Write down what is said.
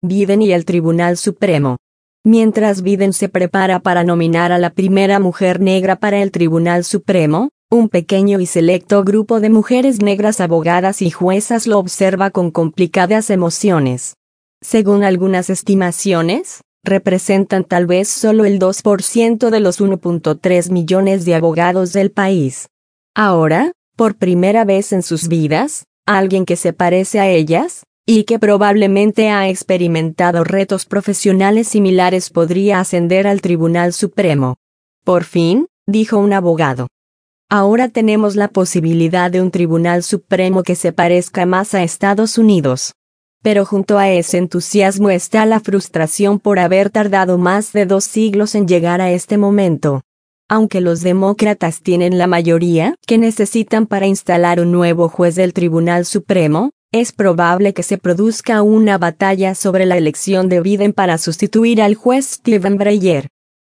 Biden y el Tribunal Supremo. Mientras Biden se prepara para nominar a la primera mujer negra para el Tribunal Supremo, un pequeño y selecto grupo de mujeres negras abogadas y juezas lo observa con complicadas emociones. Según algunas estimaciones, representan tal vez solo el 2% de los 1.3 millones de abogados del país. Ahora, por primera vez en sus vidas, alguien que se parece a ellas, y que probablemente ha experimentado retos profesionales similares podría ascender al Tribunal Supremo. Por fin, dijo un abogado. Ahora tenemos la posibilidad de un Tribunal Supremo que se parezca más a Estados Unidos. Pero junto a ese entusiasmo está la frustración por haber tardado más de 2 siglos en llegar a este momento. Aunque los demócratas tienen la mayoría que necesitan para instalar un nuevo juez del Tribunal Supremo, es probable que se produzca una batalla sobre la elección de Biden para sustituir al juez Stephen Breyer.